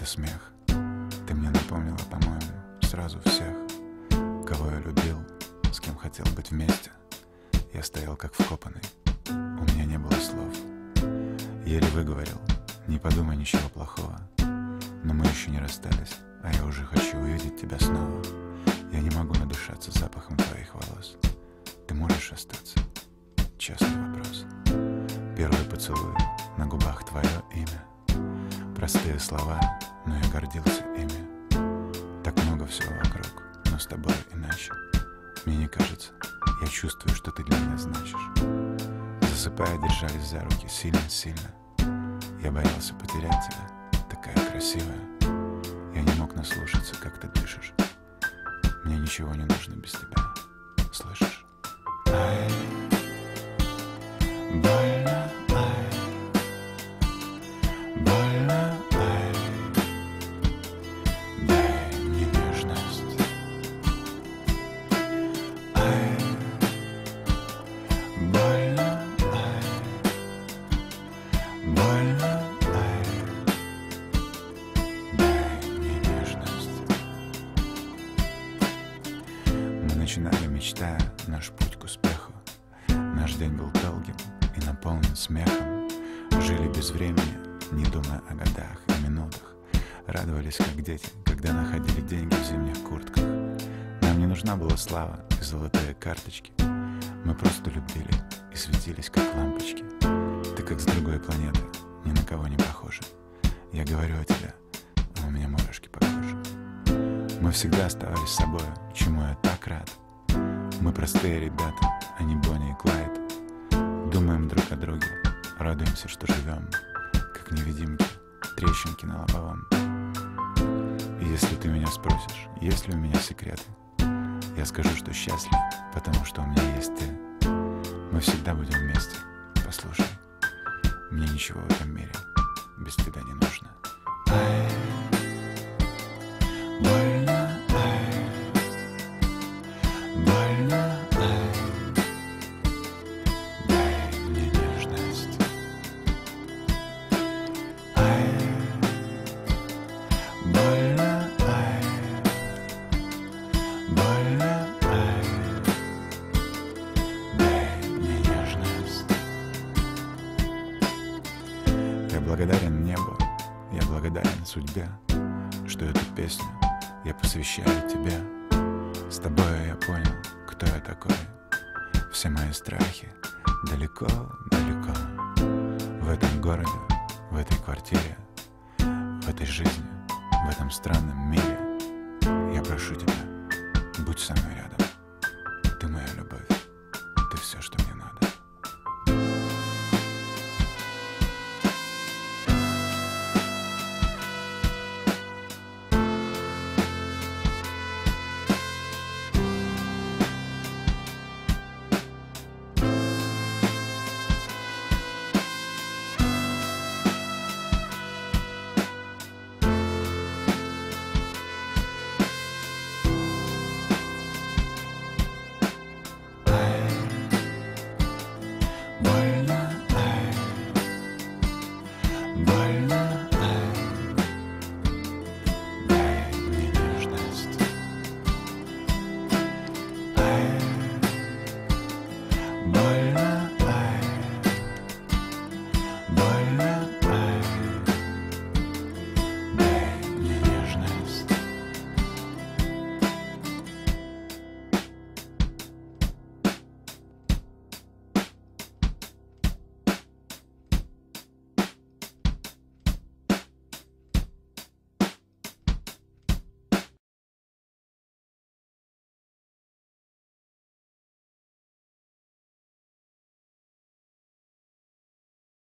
смех. Ты мне напомнила, по-моему, сразу всех, кого я любил, с кем хотел быть вместе. Я стоял как вкопанный, у меня не было слов. Еле выговорил: не подумай ничего плохого. Но мы еще не расстались, а я уже хочу увидеть тебя снова. Я не могу надышаться запахом твоих волос. Ты можешь остаться? Честный вопрос. Первый поцелуй, на губах твое имя. Простые слова, но я гордился ими. Так много всего вокруг, но с тобой иначе. Мне не кажется, я чувствую, что ты для меня значишь. Засыпая, держались за руки сильно-сильно. Я боялся потерять тебя, такая красивая. Я не мог наслушаться, как ты дышишь. Мне ничего не нужно без тебя, слышишь? Ай, больно, ай, больно, ай, дай мне нежность. Ай, больно, ай, больно, ай, дай мне нежность. Мы начинали, мечтая наш путь к успеху. Наш день был долгим и наполнен смехом. Жили без времени, не думая о годах и минутах. Радовались, как дети, когда находили деньги в зимних куртках. Нам не нужна была слава и золотые карточки. Мы просто любили и светились, как лампочки. Ты как с другой планеты, ни на кого не похожа. Я говорю о тебе, а у меня мурашки по коже. Мы всегда оставались собой, чему я так рад. Мы простые ребята, а не Бонни и Клайд. Думаем друг о друге, радуемся, что живем, как невидимки, трещинки на лобовом. И если ты меня спросишь, есть ли у меня секреты, я скажу, что счастлив, потому что у меня есть ты. Мы всегда будем вместе, послушай. Мне ничего в этом мире без тебя не нужно. Ай, больно, ай, больно, ай, дай мне нежность. Ай, больно, ай, больно, ай, дай мне нежность. Я благодарен небу, я благодарен судьбе, что эту песню я посвящаю тебе. С тобой я понял, кто я такой. Все мои страхи далеко-далеко. В этом городе, в этой квартире, в этой жизни, в этом странном мире. Я прошу тебя, будь со мной рядом. Ты моя любовь, ты все, что мне